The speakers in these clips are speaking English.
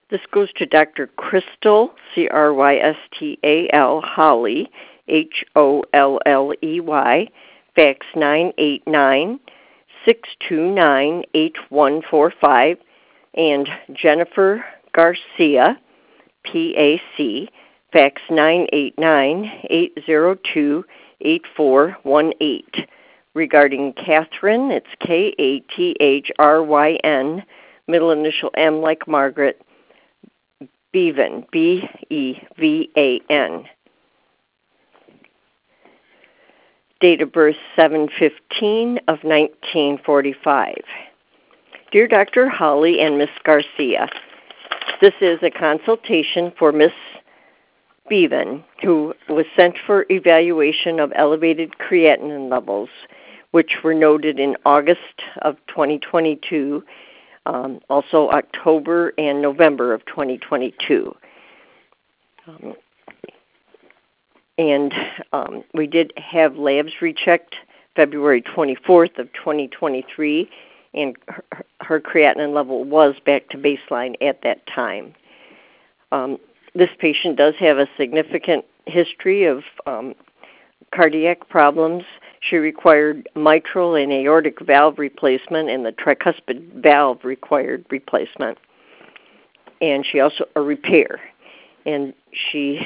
This goes to Dr. Crystal, Crystal, Holley, Holley, fax 989-629-8145, and Jennifer Garcia, PAC, fax 989-802-8418. Regarding Catherine, it's Kathryn, middle initial M like Margaret, Bevan, Bevan. Date of birth 7/15 of 1945. Dear Dr. Holley and Miss Garcia, this is a consultation for Miss Bevan, who was sent for evaluation of elevated creatinine levels, which were noted in August of 2022, also October and November of 2022. We did have labs rechecked February 24th of 2023, and her creatinine level was back to baseline at that time. This patient does have a significant history of cardiac problems. She required mitral and aortic valve replacement, and the tricuspid valve required replacement. And she also a repair. And she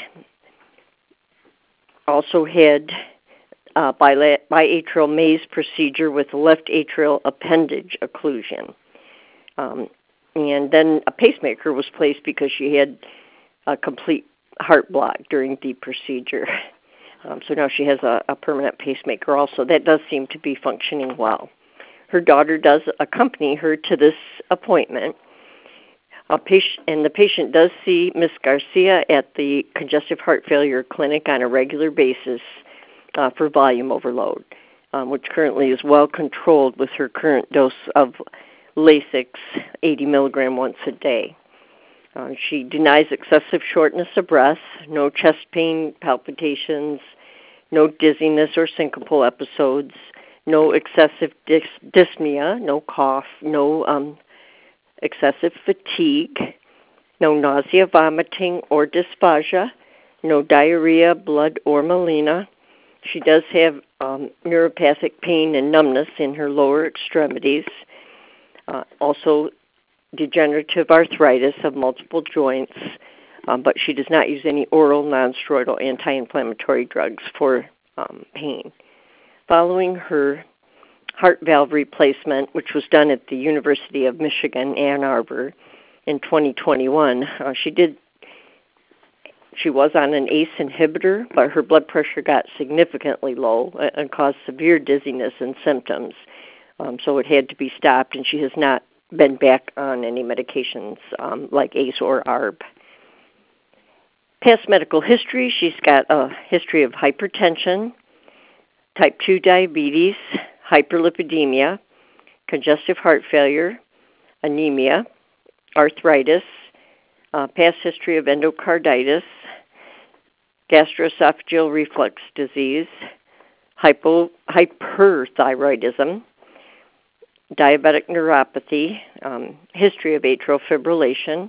also had biatrial maze procedure with left atrial appendage occlusion. And then a pacemaker was placed because she had a complete heart block during the procedure. So now she has a permanent pacemaker also. That does seem to be functioning well. Her daughter does accompany her to this appointment. And the patient does see Ms. Garcia at the Congestive Heart Failure Clinic on a regular basis for volume overload, which currently is well controlled with her current dose of Lasix, 80 milligram once a day. She denies excessive shortness of breath, no chest pain, palpitations, no dizziness or syncopal episodes, no excessive dyspnea, no cough, no excessive fatigue, no nausea, vomiting, or dysphagia, no diarrhea, blood, or melena. She does have neuropathic pain and numbness in her lower extremities, also degenerative arthritis of multiple joints, but she does not use any oral nonsteroidal anti-inflammatory drugs for pain. Following her heart valve replacement, which was done at the University of Michigan, Ann Arbor, in 2021, she was on an ACE inhibitor, but her blood pressure got significantly low and caused severe dizziness and symptoms. So it had to be stopped, and she has not been back on any medications like ACE or ARB. Past medical history, she's got a history of hypertension, type 2 diabetes, hyperlipidemia, congestive heart failure, anemia, arthritis, past history of endocarditis, gastroesophageal reflux disease, hyperthyroidism, diabetic neuropathy, history of atrial fibrillation,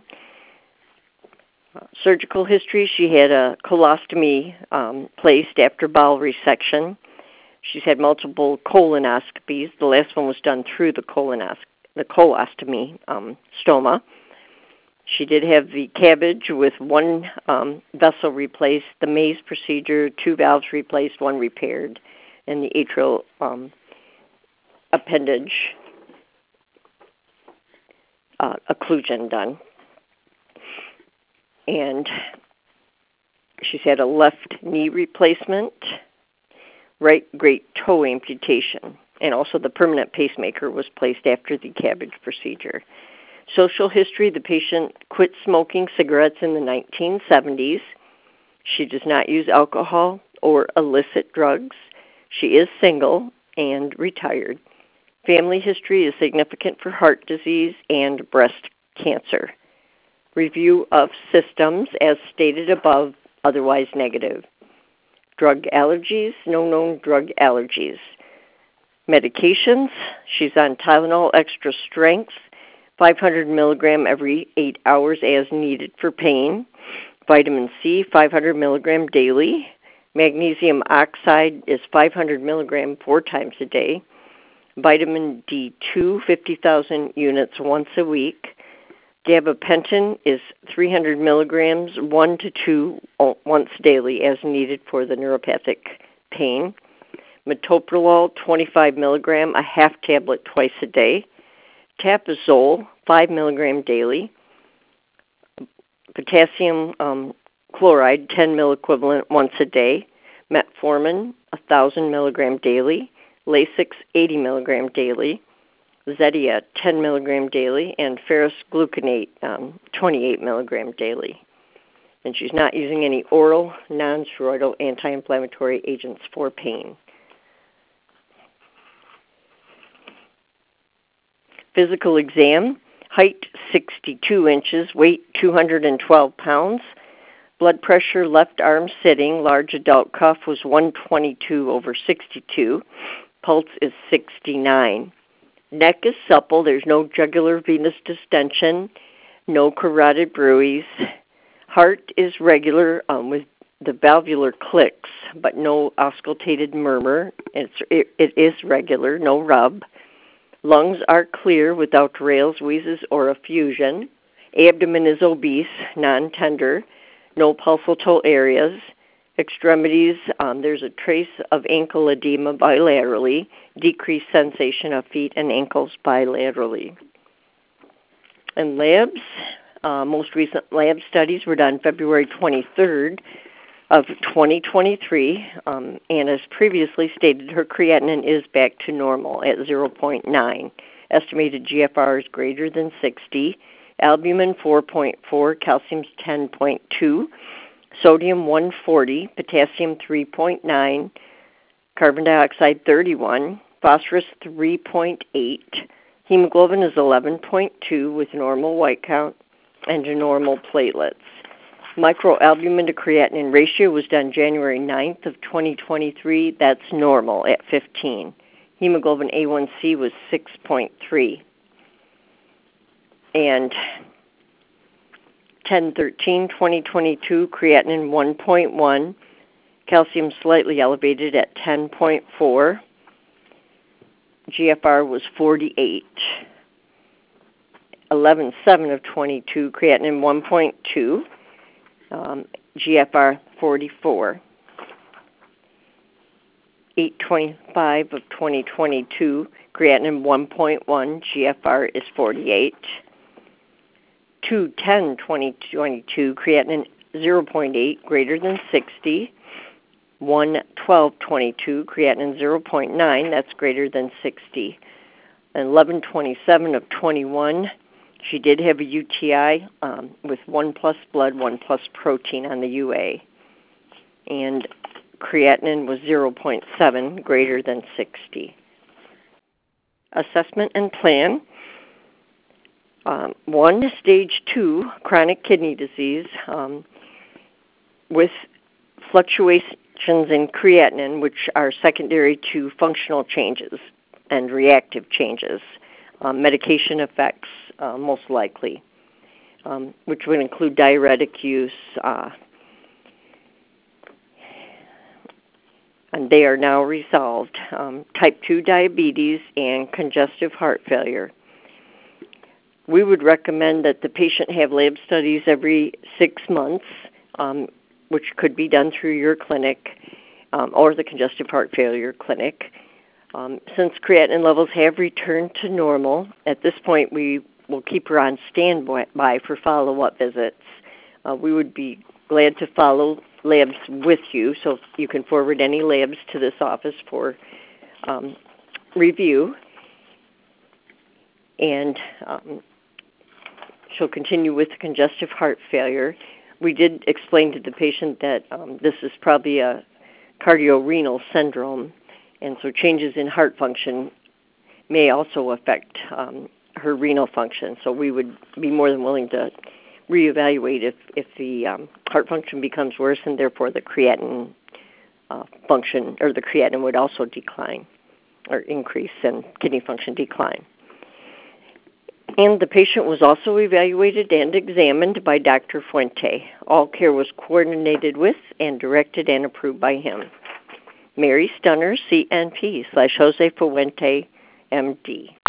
surgical history. She had a colostomy placed after bowel resection. She's had multiple colonoscopies. The last one was done through the colostomy stoma. She did have the CABG with one vessel replaced, the maze procedure, 2 valves replaced, 1 repaired, and the atrial appendage occlusion done. And she's had a left knee replacement, right great toe amputation, and also the permanent pacemaker was placed after the CABG procedure. Social history, the patient quit smoking cigarettes in the 1970s. She does not use alcohol or illicit drugs. She is single and retired. Family history is significant for heart disease and breast cancer. Review of systems as stated above, otherwise negative. Drug allergies, no known drug allergies. Medications, she's on Tylenol extra strength, 500 milligram every 8 hours as needed for pain. Vitamin C, 500 milligram daily. Magnesium oxide is 500 milligram 4 times a day. Vitamin D2, 50,000 units once a week. Gabapentin is 300 milligrams, 1 to 2 once daily as needed for the neuropathic pain. Metoprolol, 25 milligram, a half tablet twice a day. Tapazole, 5 milligram daily. Potassium chloride, 10 milliequivalent once a day. Metformin, 1,000 milligram daily. Lasix, 80 milligram daily. Zetia, 10 milligram daily. And ferrous gluconate, 28 milligram daily. And she's not using any oral, non-steroidal anti-inflammatory agents for pain. Physical exam, height 62 inches, weight 212 pounds. Blood pressure, left arm sitting, large adult cuff was 122/62. Pulse is 69. Neck is supple. There's no jugular venous distension, no carotid bruits. Heart is regular with the valvular clicks, but no auscultated murmur. It is regular, no rub. Lungs are clear without rales, wheezes, or effusion. Abdomen is obese, non-tender, no pulsatile areas. Extremities, there's a trace of ankle edema bilaterally, decreased sensation of feet and ankles bilaterally. And labs, most recent lab studies were done February 23rd of 2023, and as previously stated, her creatinine is back to normal at 0.9. Estimated GFR is greater than 60. Albumin 4.4, calcium's 10.2, sodium 140, potassium 3.9, carbon dioxide 31, phosphorus 3.8, hemoglobin is 11.2 with normal white count and normal platelets. Microalbumin to creatinine ratio was done January 9th of 2023. That's normal at 15. Hemoglobin A1C was 6.3. And 10/13/2022, creatinine 1.1, calcium slightly elevated at 10.4. GFR was 48. 11/7 of 22, creatinine 1.2. GFR 44. 8/25 of 2022, creatinine 1.1, GFR is 48. 2/10/2022, creatinine 0.8, greater than 60. 1/12/22, creatinine 0.9, that's greater than 60. And 11/27 of 21, she did have a UTI with 1 plus blood, 1 plus protein on the UA. And creatinine was 0.7, greater than 60. Assessment and plan. 1, stage 2, chronic kidney disease with fluctuations in creatinine, which are secondary to functional changes and reactive changes. Medication effects, most likely, which would include diuretic use, and they are now resolved. Type 2 diabetes and congestive heart failure. We would recommend that the patient have lab studies every 6 months, which could be done through your clinic or the congestive heart failure clinic. Since creatinine levels have returned to normal, at this point we will keep her on standby for follow-up visits. We would be glad to follow labs with you, so you can forward any labs to this office for review. And she'll continue with congestive heart failure. We did explain to the patient that this is probably a cardiorenal syndrome, and so changes in heart function may also affect her renal function. So we would be more than willing to reevaluate if the heart function becomes worse, and therefore the creatinine function, or the creatinine would also decline or increase and kidney function decline. And the patient was also evaluated and examined by Dr. Fuente. All care was coordinated with and directed and approved by him. Mary Stunner, CNP /Jose Fuente, MD.